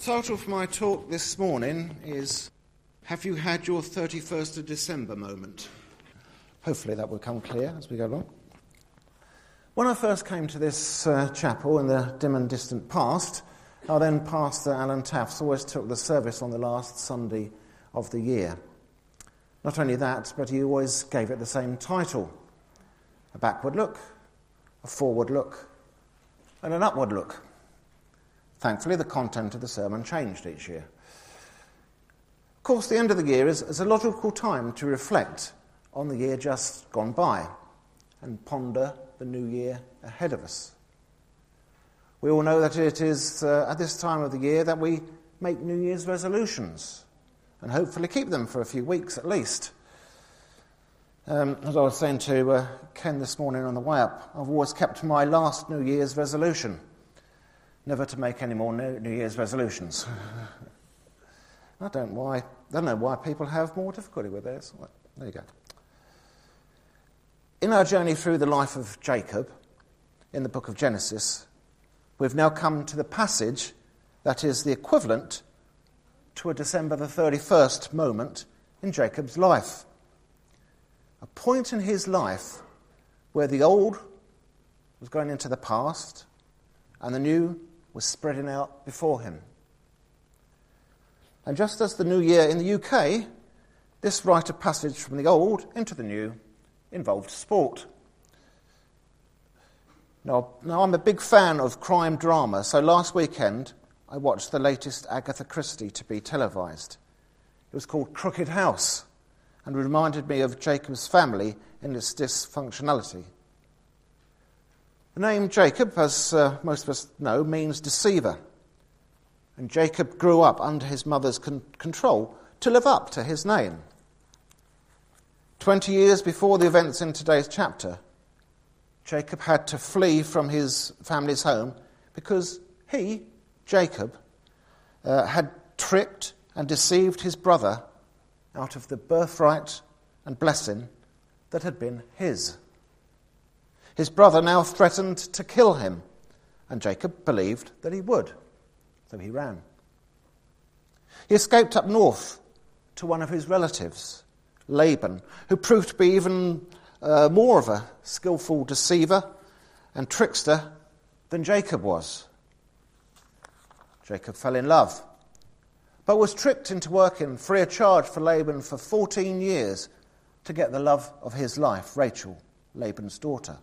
title for my talk this morning is, Have You Had Your 31st of December Moment? Hopefully that will come clear as we go along. When I first came to this chapel in the dim and distant past, our then pastor Alan Tafts always took the service on the last Sunday of the year. Not only that, but he always gave it the same title: a backward look, a forward look, and an upward look. Thankfully, the content of the sermon changed each year. Of course, the end of the year is a logical time to reflect on the year just gone by and ponder the new year ahead of us. We all know that it is at this time of the year that we make New Year's resolutions and hopefully keep them for a few weeks at least. As I was saying to Ken this morning on the way up, I've always kept my last New Year's resolution: never to make any more New Year's resolutions. I don't know why people have more difficulty with this. There you go. In our journey through the life of Jacob, in the book of Genesis, we've now come to the passage that is the equivalent to a December the 31st moment in Jacob's life. A point in his life where the old was going into the past and the new was spreading out before him. And just as the new year in the UK, this rite of passage from the old into the new involved sport. Now I'm a big fan of crime drama, so last weekend I watched the latest Agatha Christie to be televised. It was called Crooked House and reminded me of Jacob's family in its dysfunctionality. The name Jacob, as most of us know, means deceiver. And Jacob grew up under his mother's control to live up to his name. 20 years before the events in today's chapter, Jacob had to flee from his family's home because he, Jacob, had tricked and deceived his brother out of the birthright and blessing that had been his. His brother now threatened to kill him, and Jacob believed that he would, so he ran. He escaped up north to one of his relatives, Laban, who proved to be even more of a skillful deceiver and trickster than Jacob was. Jacob fell in love, but was tricked into working free of charge for Laban for 14 years to get the love of his life, Rachel, Laban's daughter.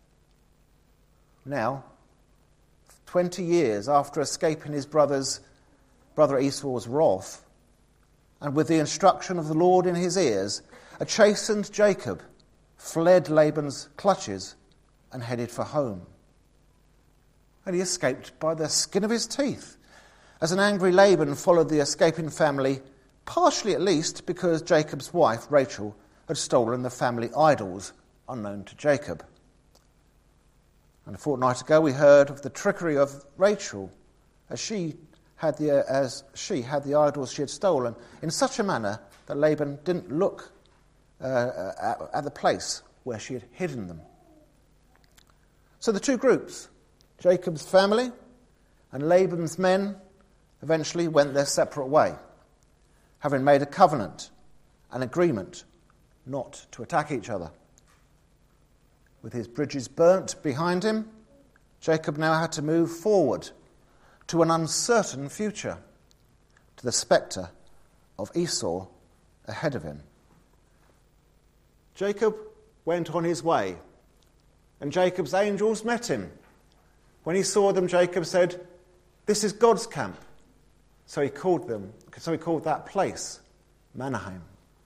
Now, 20 years after escaping his brother Esau's wrath, and with the instruction of the Lord in his ears, a chastened Jacob fled Laban's clutches and headed for home. And he escaped by the skin of his teeth, as an angry Laban followed the escaping family, partially at least because Jacob's wife, Rachel, had stolen the family idols unknown to Jacob. And a fortnight ago we heard of the trickery of Rachel as she had the idols she had stolen in such a manner that Laban didn't look at the place where she had hidden them. So the two groups, Jacob's family and Laban's men, eventually went their separate way, having made a covenant, an agreement not to attack each other. With his bridges burnt behind him, Jacob now had to move forward to an uncertain future, to the spectre of Esau ahead of him. Jacob went on his way, and Jacob's angels met him. When he saw them, Jacob said, "This is God's camp." So he called that place Mahanaim.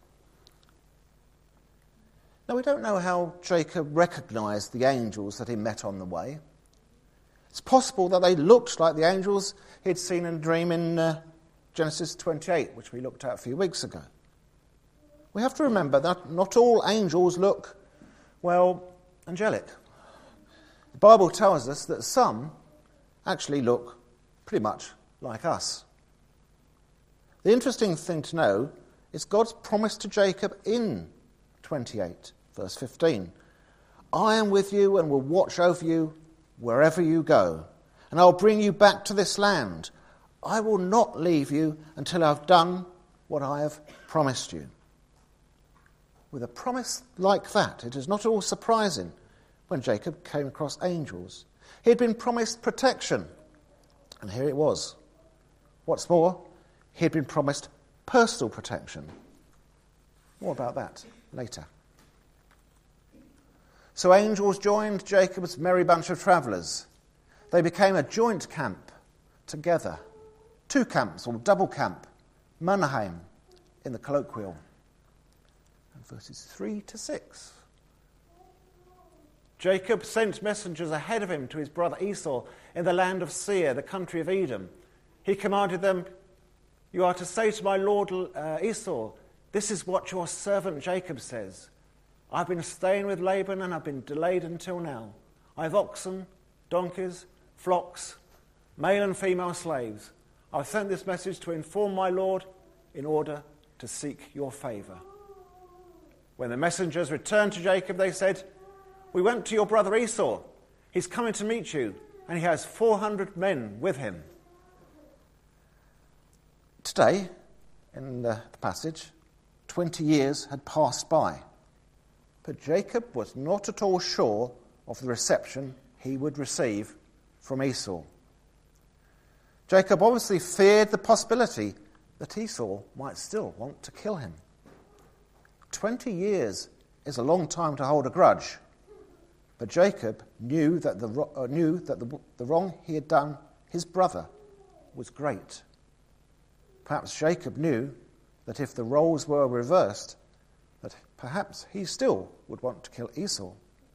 Now, we don't know how Jacob recognised the angels that he met on the way. It's possible that they looked like the angels he'd seen in a dream in Genesis 28, which we looked at a few weeks ago. We have to remember that not all angels look, angelic. The Bible tells us that some actually look pretty much like us. The interesting thing to know is God's promise to Jacob in 28, verse 15. "I am with you and will watch over you wherever you go, and I'll bring you back to this land. I will not leave you until I've done what I have promised you. With a promise like that, it is not at all surprising when Jacob came across angels. He had been promised protection, and here it was. What's more, he had been promised personal protection. More about that later. So angels joined Jacob's merry bunch of travellers. They became a joint camp together. 2 camps, or double camp, Mahanaim in the colloquial. And verses 3 to 6. Jacob sent messengers ahead of him to his brother Esau in the land of Seir, the country of Edom. He commanded them, "You are to say to my lord Esau, this is what your servant Jacob says. I've been staying with Laban and I've been delayed until now. I have oxen, donkeys, flocks, male and female slaves. I've sent this message to inform my lord in order to seek your favour." When the messengers returned to Jacob, they said, "We went to your brother Esau. He's coming to meet you, and he has 400 men with him." Today, in the passage, 20 years had passed by. But Jacob was not at all sure of the reception he would receive from Esau. Jacob obviously feared the possibility that Esau might still want to kill him. 20 years is a long time to hold a grudge, but Jacob knew that the wrong he had done his brother was great. Perhaps Jacob knew that if the roles were reversed, that perhaps he still would want to kill Esau.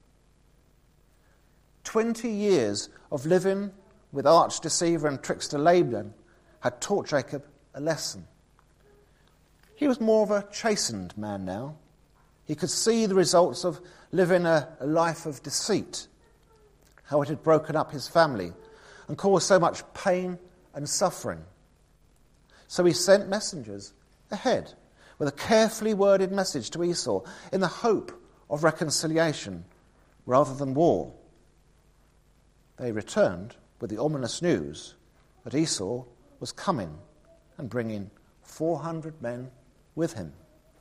20 years of living with arch-deceiver and trickster Laban had taught Jacob a lesson. He was more of a chastened man now. He could see the results of living a life of deceit, how it had broken up his family and caused so much pain and suffering. So he sent messengers ahead with a carefully worded message to Esau in the hope of reconciliation rather than war. They returned with the ominous news that Esau was coming and bringing 400 men with him.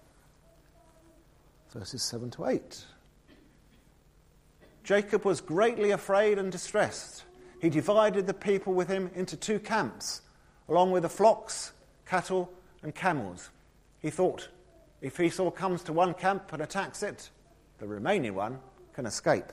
Verses 7 to 8. Jacob was greatly afraid and distressed. He divided the people with him into 2 camps, along with the flocks, cattle, and camels. He thought, if Esau comes to one camp and attacks it, the remaining one can escape.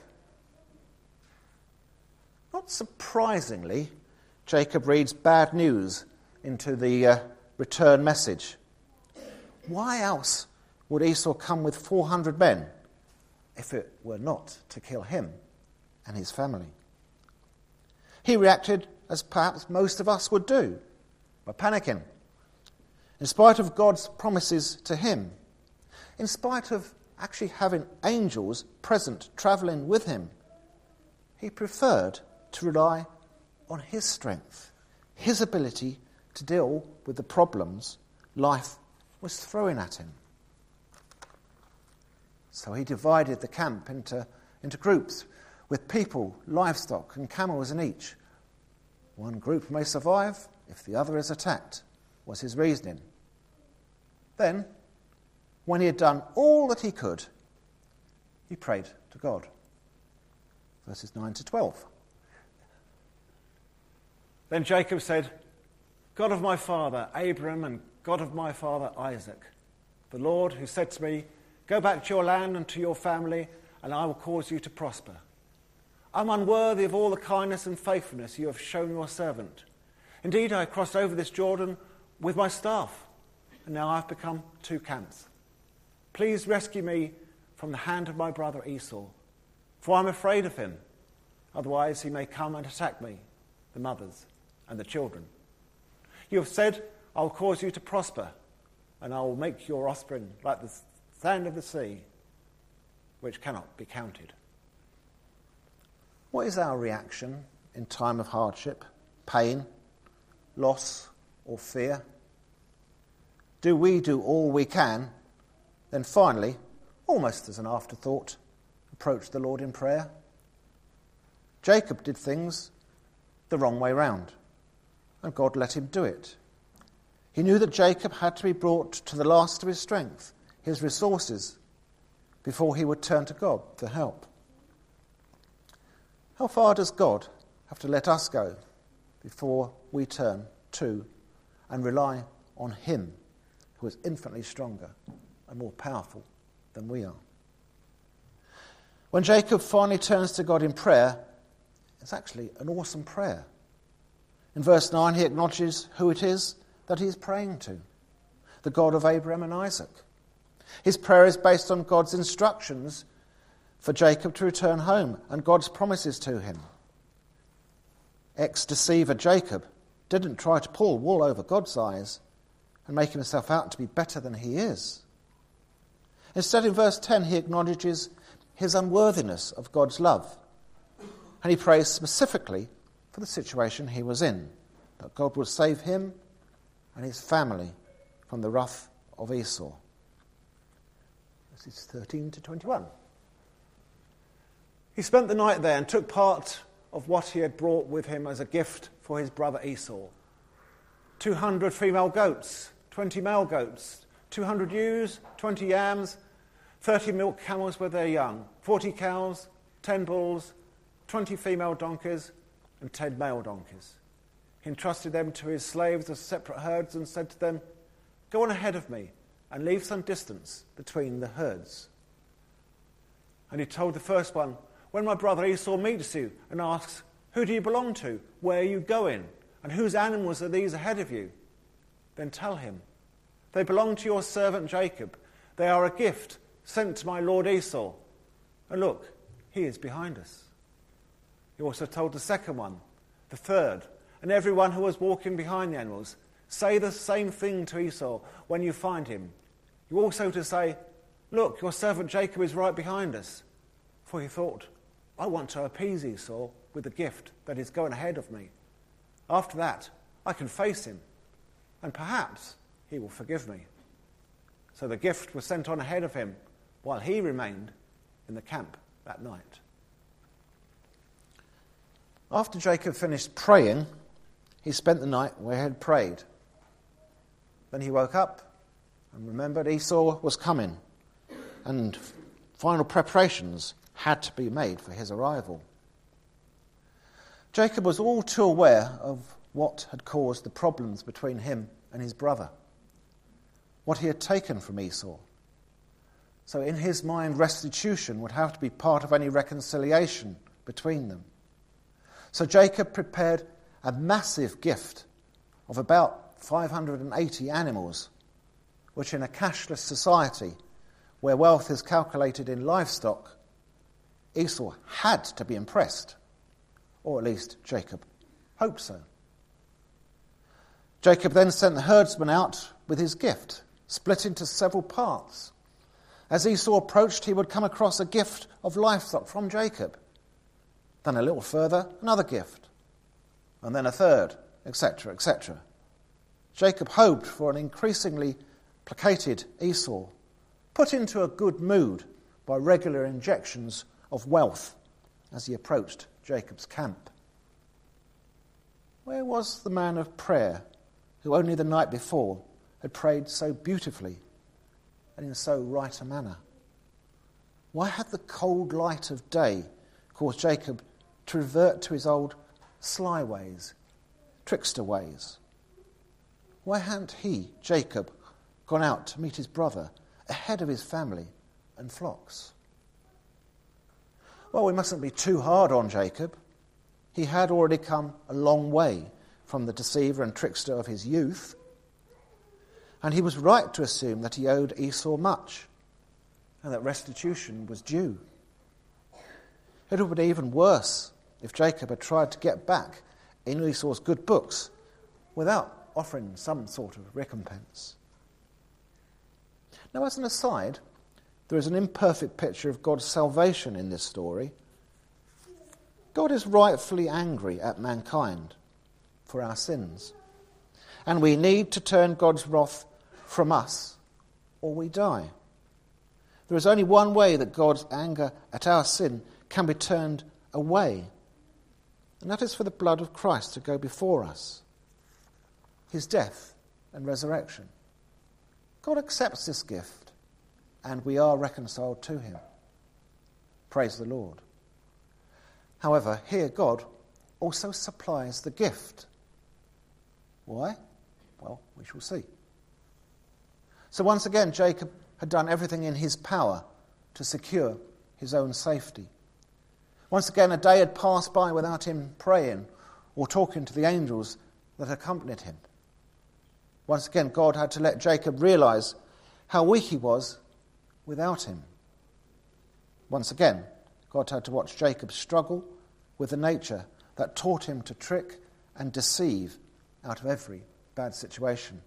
Not surprisingly, Jacob reads bad news into the return message. Why else would Esau come with 400 men if it were not to kill him and his family? He reacted as perhaps most of us would do, by panicking. In spite of God's promises to him, in spite of actually having angels present travelling with him, he preferred to rely on his strength, his ability to deal with the problems life was throwing at him. So he divided the camp into groups with people, livestock and camels in each. One group may survive if the other is attacked, was his reasoning. Then, when he had done all that he could, he prayed to God. Verses 9 to 12. Then Jacob said, "God of my father Abraham and God of my father Isaac, the Lord who said to me, 'Go back to your land and to your family, and I will cause you to prosper.' I'm unworthy of all the kindness and faithfulness you have shown your servant. Indeed, I crossed over this Jordan with my staff, and now I've become 2 camps. Please rescue me from the hand of my brother Esau, for I'm afraid of him. Otherwise he may come and attack me, the mothers, and the children. You have said, I will cause you to prosper, and I will make your offspring like the sand of the sea, which cannot be counted." What is our reaction in time of hardship, pain, loss, or fear? Do we do all we can, then finally, almost as an afterthought, approach the Lord in prayer? Jacob did things the wrong way round. and God let him do it. He knew that Jacob had to be brought to the last of his strength, his resources, before he would turn to God for help. How far does God have to let us go before we turn to and rely on him, who is infinitely stronger and more powerful than we are? When Jacob finally turns to God in prayer, it's actually an awesome prayer. In verse 9, he acknowledges who it is that he is praying to, the God of Abraham and Isaac. His prayer is based on God's instructions for Jacob to return home and God's promises to him. Ex-deceiver Jacob didn't try to pull wool over God's eyes and make himself out to be better than he is. Instead, in verse 10, he acknowledges his unworthiness of God's love, and he prays specifically for the situation he was in, that God would save him and his family from the wrath of Esau. Verses 13 to 21. He spent the night there and took part of what he had brought with him as a gift for his brother Esau. 200 female goats, 20 male goats, 200 ewes, 20 yams, 30 milk camels with their young, 40 cows, 10 bulls, 20 female donkeys, and 10 male donkeys. He entrusted them to his slaves as separate herds and said to them, "Go on ahead of me and leave some distance between the herds." And he told the first one, "When my brother Esau meets you and asks, 'Who do you belong to? Where are you going? And whose animals are these ahead of you?' then tell him, 'They belong to your servant Jacob. They are a gift sent to my lord Esau. And look, he is behind us.'" He also told the second one, the third, and everyone who was walking behind the animals, "Say the same thing to Esau when you find him. You also to say, 'Look, your servant Jacob is right behind us.' For he thought, 'I want to appease Esau with the gift that is going ahead of me. After that, I can face him, and perhaps he will forgive me.' So the gift was sent on ahead of him while he remained in the camp that night." After Jacob finished praying, he spent the night where he had prayed. Then he woke up and remembered Esau was coming, and final preparations had to be made for his arrival. Jacob was all too aware of what had caused the problems between him and his brother, what he had taken from Esau. So in his mind, restitution would have to be part of any reconciliation between them. So Jacob prepared a massive gift of about 580 animals, which in a cashless society where wealth is calculated in livestock, Esau had to be impressed, or at least Jacob hoped so. Jacob then sent the herdsman out with his gift, split into several parts. As Esau approached, he would come across a gift of livestock from Jacob. Then a little further, another gift, and then a third, etc., etc. Jacob hoped for an increasingly placated Esau, put into a good mood by regular injections of wealth as he approached Jacob's camp. Where was the man of prayer who only the night before had prayed so beautifully and in so right a manner? Why had the cold light of day caused Jacob to revert to his old sly ways, trickster ways? Why hadn't he, Jacob, gone out to meet his brother ahead of his family and flocks? Well, we mustn't be too hard on Jacob. He had already come a long way from the deceiver and trickster of his youth, and he was right to assume that he owed Esau much and that restitution was due. It would have been even worse if Jacob had tried to get back in Esau's good books without offering some sort of recompense. Now, as an aside, there is an imperfect picture of God's salvation in this story. God is rightfully angry at mankind for our sins, and we need to turn God's wrath from us or we die. There is only one way that God's anger at our sin can be turned away, and that is for the blood of Christ to go before us. his death and resurrection. God accepts this gift, and we are reconciled to him. Praise the Lord. However, here God also supplies the gift. Why? Well, we shall see. So once again, Jacob had done everything in his power to secure his own safety. Once again, a day had passed by without him praying or talking to the angels that accompanied him. Once again, God had to let Jacob realize how weak he was without him. Once again, God had to watch Jacob struggle with the nature that taught him to trick and deceive out of every bad situation.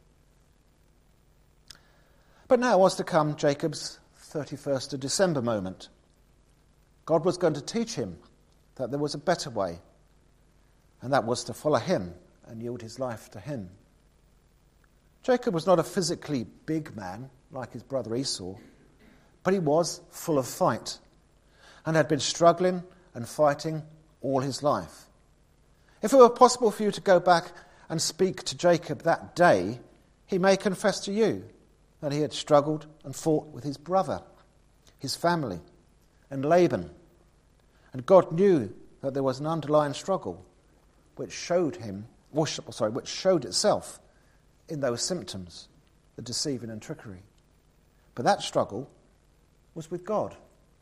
But now was to come Jacob's 31st of December moment. God was going to teach him that there was a better way, and that was to follow him and yield his life to him. Jacob was not a physically big man like his brother Esau, but he was full of fight and had been struggling and fighting all his life. If it were possible for you to go back and speak to Jacob that day, he may confess to you that he had struggled and fought with his brother, his family, and Laban. And God knew that there was an underlying struggle which showed itself in those symptoms, the deceiving and trickery. But that struggle was with God.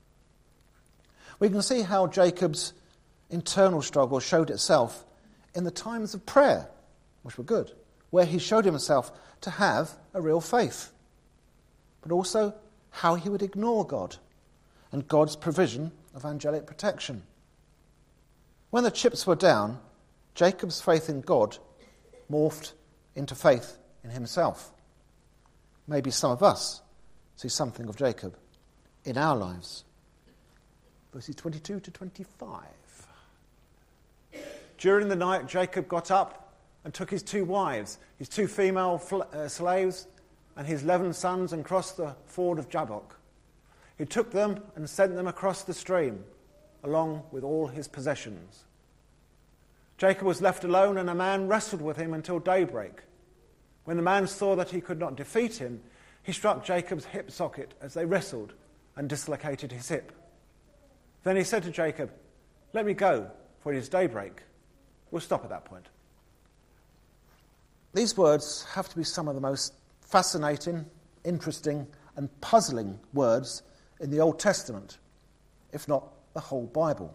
We can see how Jacob's internal struggle showed itself in the times of prayer, which were good, where he showed himself to have a real faith, but also how he would ignore God and God's provision of angelic protection. When the chips were down, Jacob's faith in God morphed into faith in himself. Maybe some of us see something of Jacob in our lives. Verses 22 to 25. During the night, Jacob got up and took his 2 wives, his 2 female slaves, and his 11 sons, and crossed the ford of Jabbok. He took them and sent them across the stream, along with all his possessions. Jacob was left alone, and a man wrestled with him until daybreak. When the man saw that he could not defeat him, he struck Jacob's hip socket as they wrestled and dislocated his hip. Then he said to Jacob, "Let me go, for it is daybreak." We'll stop at that point. These words have to be some of the most fascinating, interesting, and puzzling words in the Old Testament, if not the whole Bible.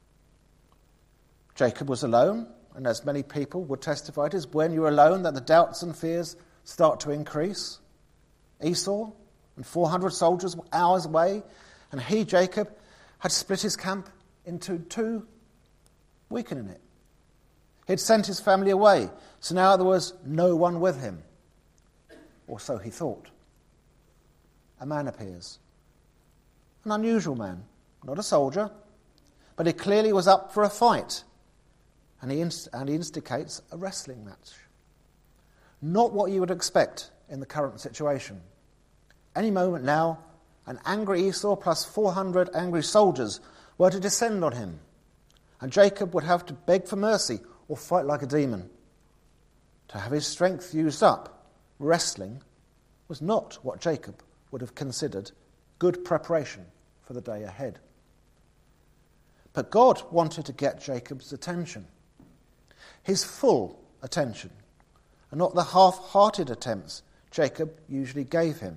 Jacob was alone, and as many people would testify, it is when you're alone that the doubts and fears start to increase. Esau and 400 soldiers were hours away, and he, Jacob, had split his camp into 2, weakening it. He'd sent his family away, so now there was no one with him. Or so he thought. A man appears. An unusual man, not a soldier, but he clearly was up for a fight. And he instigates a wrestling match. Not what you would expect in the current situation. Any moment now, an angry Esau plus 400 angry soldiers were to descend on him, and Jacob would have to beg for mercy or fight like a demon. To have his strength used up, wrestling, was not what Jacob would have considered good preparation for the day ahead. But God wanted to get Jacob's attention, his full attention, and not the half-hearted attempts Jacob usually gave him.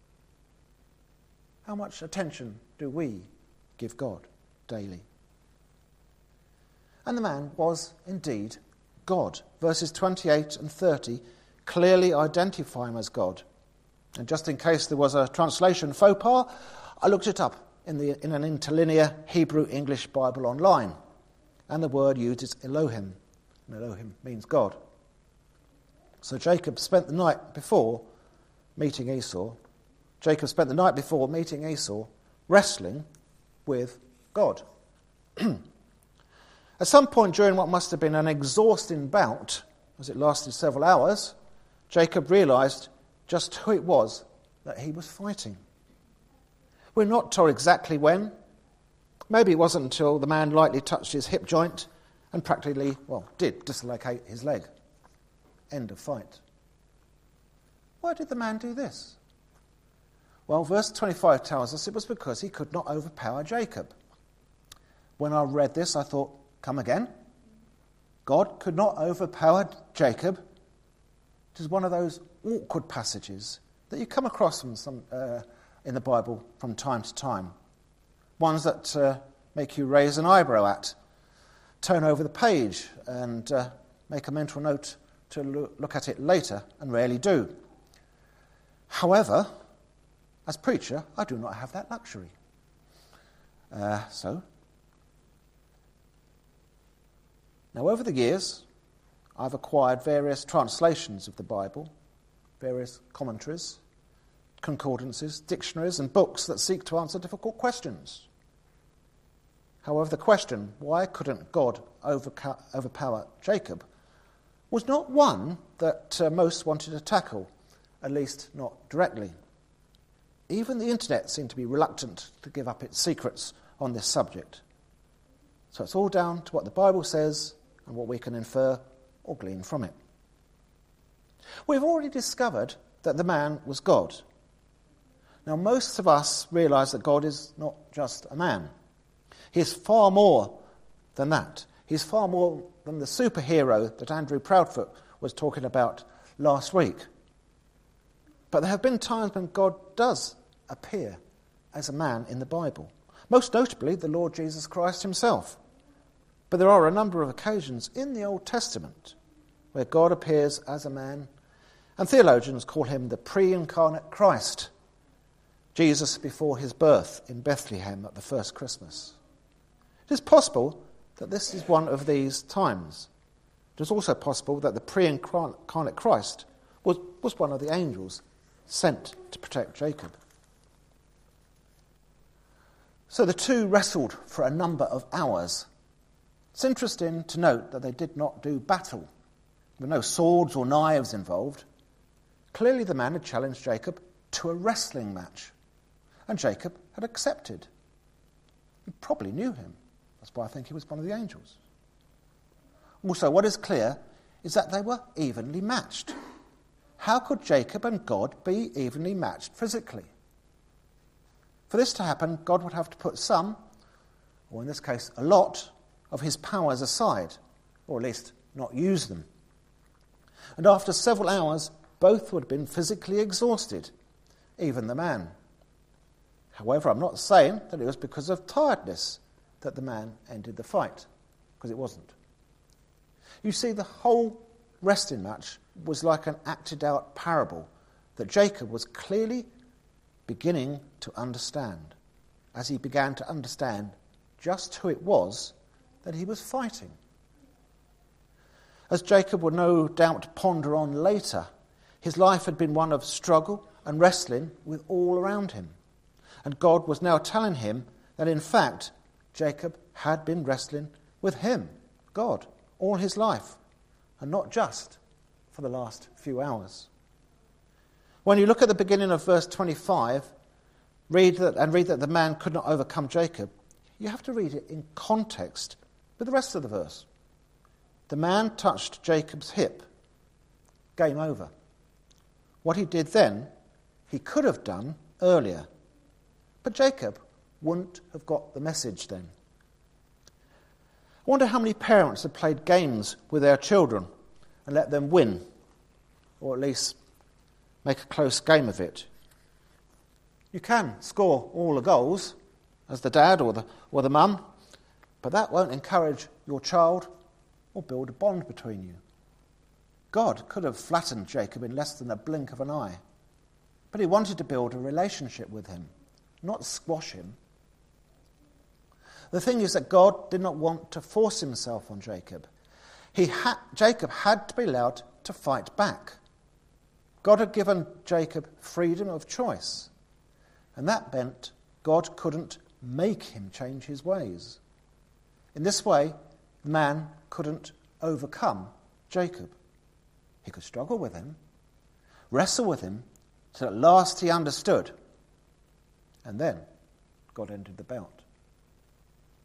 How much attention do we give God daily? And the man was indeed God. Verses 28 and 30 clearly identify him as God. And just in case there was a translation faux pas, I looked it up in an interlinear Hebrew-English Bible online. And the word used is Elohim. And Elohim means God. So Jacob spent the night before meeting Esau. Wrestling with God. At some point during what must have been an exhausting bout, as it lasted several hours, Jacob realized just who it was that he was fighting. We're not told exactly when. Maybe it wasn't until the man lightly touched his hip joint and practically, did dislocate his leg. End of fight. Why did the man do this? Well, verse 25 tells us it was because he could not overpower Jacob. When I read this, I thought, come again? God could not overpower Jacob? It is one of those awkward passages that you come across in the Bible from time to time. Ones that make you raise an eyebrow at, turn over the page and make a mental note to look at it later, and rarely do. However, as preacher, I do not have that luxury. Now, over the years, I've acquired various translations of the Bible, various commentaries, concordances, dictionaries, and books that seek to answer difficult questions. However, the question, why couldn't God overpower Jacob, was not one that most wanted to tackle, at least not directly. Even the internet seemed to be reluctant to give up its secrets on this subject. So it's all down to what the Bible says and what we can infer or glean from it. We've already discovered that the man was God. Now, most of us realise that God is not just a man. He is far more than that. He's far more than the superhero that Andrew Proudfoot was talking about last week. But there have been times when God does appear as a man in the Bible, most notably the Lord Jesus Christ himself. But there are a number of occasions in the Old Testament where God appears as a man, and theologians call him the pre-incarnate Christ, Jesus before his birth in Bethlehem at the first Christmas. It is possible that this is one of these times. It is also possible that the pre-incarnate Christ was one of the angels sent to protect Jacob. So the two wrestled for a number of hours. It's interesting to note that they did not do battle. There were no swords or knives involved. Clearly the man had challenged Jacob to a wrestling match, and Jacob had accepted. He probably knew him. That's why I think he was one of the angels. Also, what is clear is that they were evenly matched. How could Jacob and God be evenly matched physically? For this to happen, God would have to put some, or in this case a lot, of his powers aside, or at least not use them. And after several hours, both would have been physically exhausted, even the man. However, I'm not saying that it was because of tiredness that the man ended the fight, because it wasn't. You see, the whole wrestling match was like an acted-out parable that Jacob was clearly beginning to understand, as he began to understand just who it was that he was fighting. As Jacob would no doubt ponder on later, his life had been one of struggle and wrestling with all around him. And God was now telling him that in fact Jacob had been wrestling with him, God, all his life, and not just for the last few hours. When you look at the beginning of verse 25, read that the man could not overcome Jacob, you have to read it in context with the rest of the verse. The man touched Jacob's hip. Game over. What he did then, he could have done earlier. But Jacob wouldn't have got the message then. I wonder how many parents have played games with their children and let them win, or at least make a close game of it. You can score all the goals as the dad or the mum, but that won't encourage your child or build a bond between you. God could have flattened Jacob in less than a blink of an eye, but he wanted to build a relationship with him, not squash him. The thing is that God did not want to force himself on Jacob. Jacob had to be allowed to fight back. God had given Jacob freedom of choice, and that meant God couldn't make him change his ways. In this way, the man couldn't overcome Jacob. He could struggle with him, wrestle with him, till at last he understood. And then God ended the bout.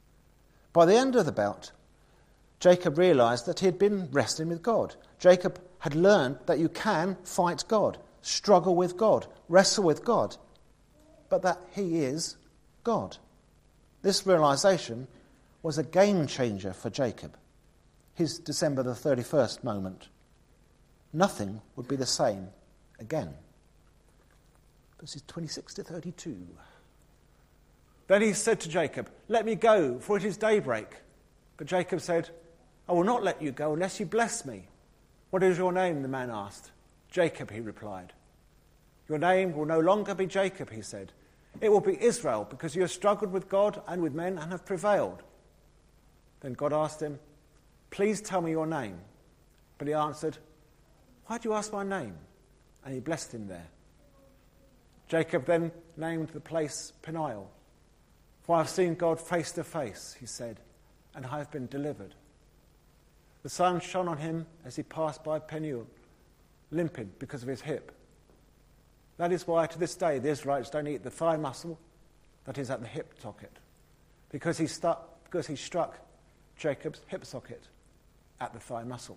By the end of the bout, Jacob realized that he had been wrestling with God. Jacob had learned that you can fight God, struggle with God, wrestle with God, but that he is God. This realization was a game changer for Jacob. His December the 31st moment. Nothing would be the same again. Verses 26 to 32. Then he said to Jacob, "Let me go, for it is daybreak." But Jacob said, "I will not let you go unless you bless me." "What is your name?" the man asked. "Jacob," he replied. "Your name will no longer be Jacob," he said. "It will be Israel, because you have struggled with God and with men and have prevailed." Then God asked him, "Please tell me your name." But he answered, "Why do you ask my name?" And he blessed him there. Jacob then named the place Peniel. "For I have seen God face to face," he said, "and I have been delivered." The sun shone on him as he passed by Peniel, limping because of his hip. That is why to this day the Israelites don't eat the thigh muscle that is at the hip socket, because he struck Jacob's hip socket at the thigh muscle.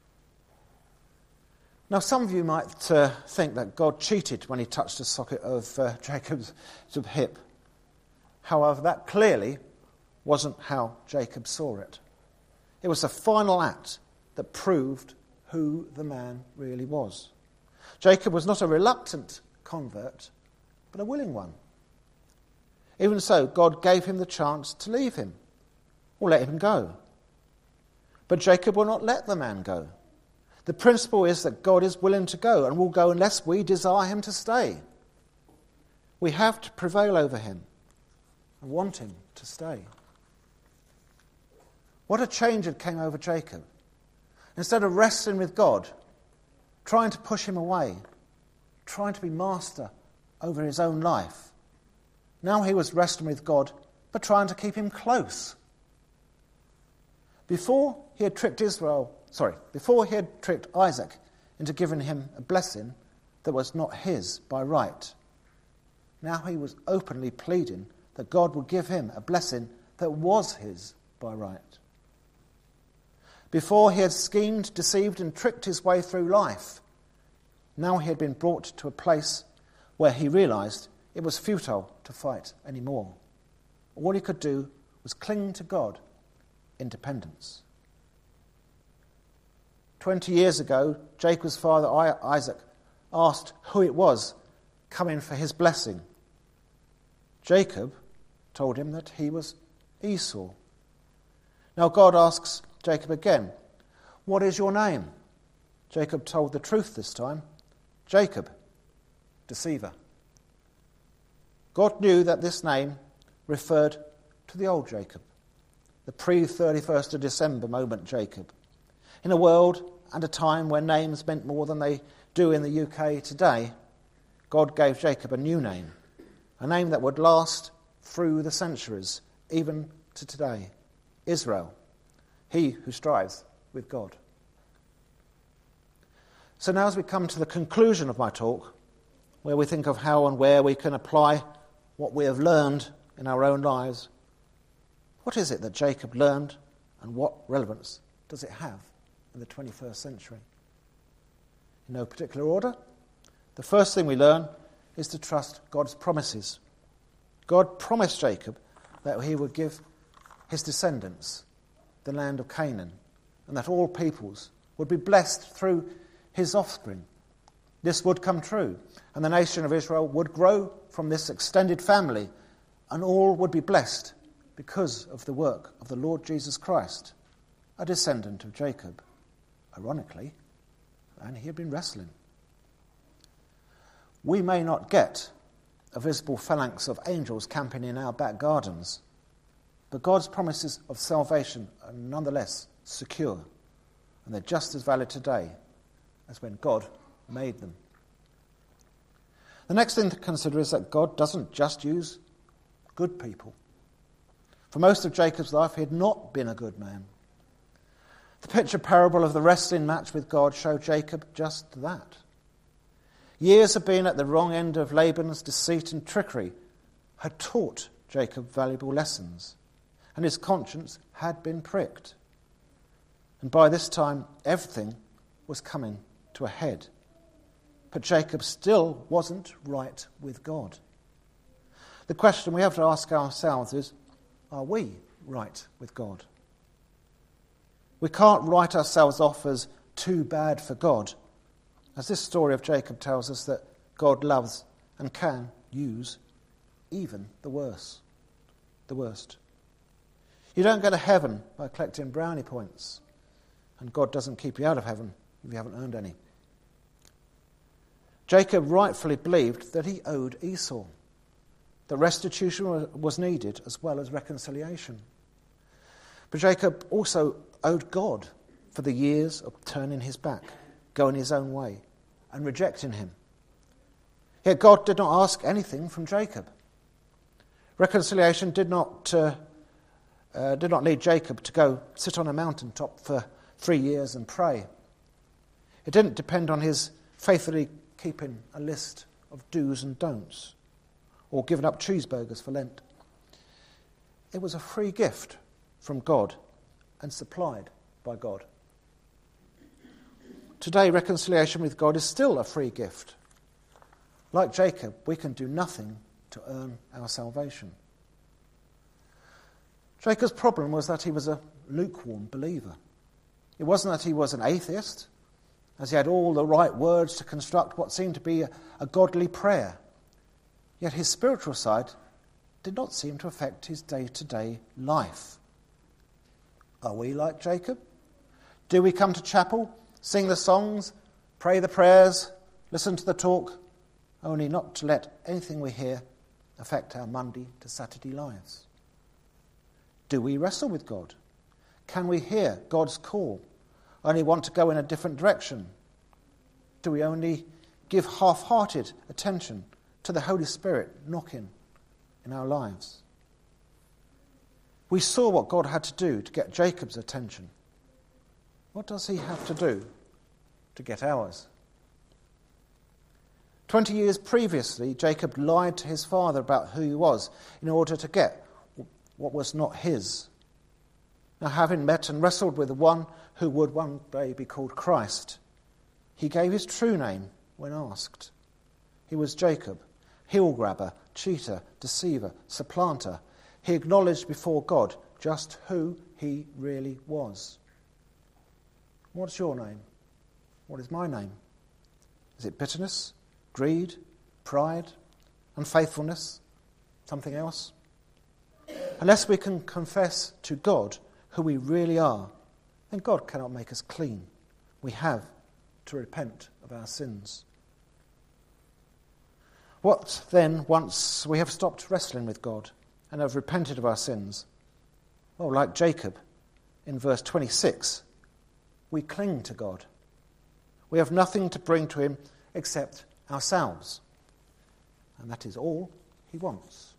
Now, some of you might think that God cheated when he touched the socket of Jacob's hip. However, that clearly wasn't how Jacob saw it. It was the final act that proved who the man really was. Jacob was not a reluctant convert, but a willing one. Even so, God gave him the chance to leave him, or let him go. But Jacob will not let the man go. The principle is that God is willing to go and will go unless we desire him to stay. We have to prevail over him and want him to stay. What a change had came over Jacob. Instead of wrestling with God, trying to push him away, trying to be master over his own life, now he was wrestling with God, but trying to keep him close. Before he had tricked Isaac into giving him a blessing that was not his by right, now he was openly pleading that God would give him a blessing that was his by right. Before he had schemed, deceived, and tricked his way through life, now he had been brought to a place where he realized it was futile to fight anymore. All he could do was cling to God in dependence. 20 years ago, Jacob's father Isaac asked who it was coming for his blessing. Jacob told him that he was Esau. Now God asks Jacob again, "What is your name?" Jacob told the truth this time. Jacob, deceiver. God knew that this name referred to the old Jacob, the pre-31st of December moment Jacob. In a world and a time when names meant more than they do in the UK today, God gave Jacob a new name, a name that would last through the centuries, even to today. Israel, he who strives with God. So now as we come to the conclusion of my talk, where we think of how and where we can apply what we have learned in our own lives, what is it that Jacob learned and what relevance does it have in the 21st century? In no particular order, the first thing we learn is to trust God's promises. God promised Jacob that he would give his descendants the land of Canaan, and that all peoples would be blessed through his offspring. This would come true, and the nation of Israel would grow from this extended family, and all would be blessed because of the work of the Lord Jesus Christ, a descendant of Jacob, ironically, and he had been wrestling. We may not get a visible phalanx of angels camping in our back gardens, but God's promises of salvation are nonetheless secure, and they're just as valid today as when God made them. The next thing to consider is that God doesn't just use good people. For most of Jacob's life, he had not been a good man. The picture parable of the wrestling match with God showed Jacob just that. Years of being at the wrong end of Laban's deceit and trickery had taught Jacob valuable lessons, and his conscience had been pricked. And by this time, everything was coming to a head. But Jacob still wasn't right with God. The question we have to ask ourselves is, are we right with God? We can't write ourselves off as too bad for God, as this story of Jacob tells us that God loves and can use even the worst. You don't go to heaven by collecting brownie points, and God doesn't keep you out of heaven if you haven't earned any. Jacob rightfully believed that he owed Esau, that restitution was needed as well as reconciliation. But Jacob also owed God for the years of turning his back, going his own way, and rejecting him. Yet God did not ask anything from Jacob. Reconciliation did not need Jacob to go sit on a mountaintop for 3 years and pray. It didn't depend on his faithfully keeping a list of do's and don'ts, or giving up cheeseburgers for Lent. It was a free gift from God and supplied by God. Today, reconciliation with God is still a free gift. Like Jacob, we can do nothing to earn our salvation. Jacob's problem was that he was a lukewarm believer. It wasn't that he was an atheist, as he had all the right words to construct what seemed to be a godly prayer. Yet his spiritual side did not seem to affect his day-to-day life. Are we like Jacob? Do we come to chapel, sing the songs, pray the prayers, listen to the talk, only not to let anything we hear affect our Monday to Saturday lives? Do we wrestle with God? Can we hear God's call, only want to go in a different direction? Do we only give half-hearted attention to the Holy Spirit knocking in our lives? We saw what God had to do to get Jacob's attention. What does he have to do to get ours? 20 years previously, Jacob lied to his father about who he was in order to get what was not his. Now, having met and wrestled with the one who would one day be called Christ, he gave his true name when asked. He was Jacob, heel-grabber, cheater, deceiver, supplanter. He acknowledged before God just who he really was. What's your name? What is my name? Is it bitterness, greed, pride, unfaithfulness, something else? Unless we can confess to God who we really are, then God cannot make us clean. We have to repent of our sins. What then once we have stopped wrestling with God and have repented of our sins? Well, like Jacob, in verse 26, we cling to God. We have nothing to bring to him except ourselves. And that is all he wants.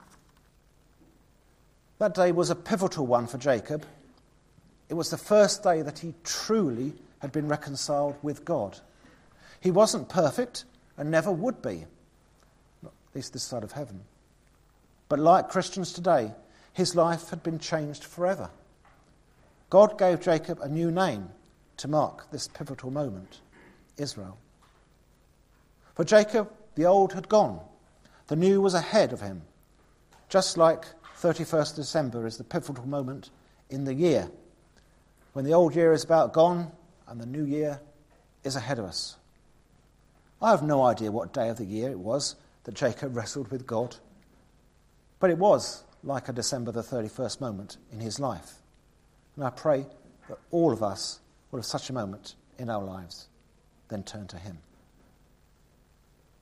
That day was a pivotal one for Jacob. It was the first day that he truly had been reconciled with God. He wasn't perfect and never would be, at least this side of heaven. But like Christians today, his life had been changed forever. God gave Jacob a new name to mark this pivotal moment, Israel. For Jacob, the old had gone. The new was ahead of him. Just like 31st December is the pivotal moment in the year, when the old year is about gone and the new year is ahead of us. I have no idea what day of the year it was that Jacob wrestled with God, but it was like a December the 31st moment in his life. And I pray that all of us will have such a moment in our lives, then turn to him.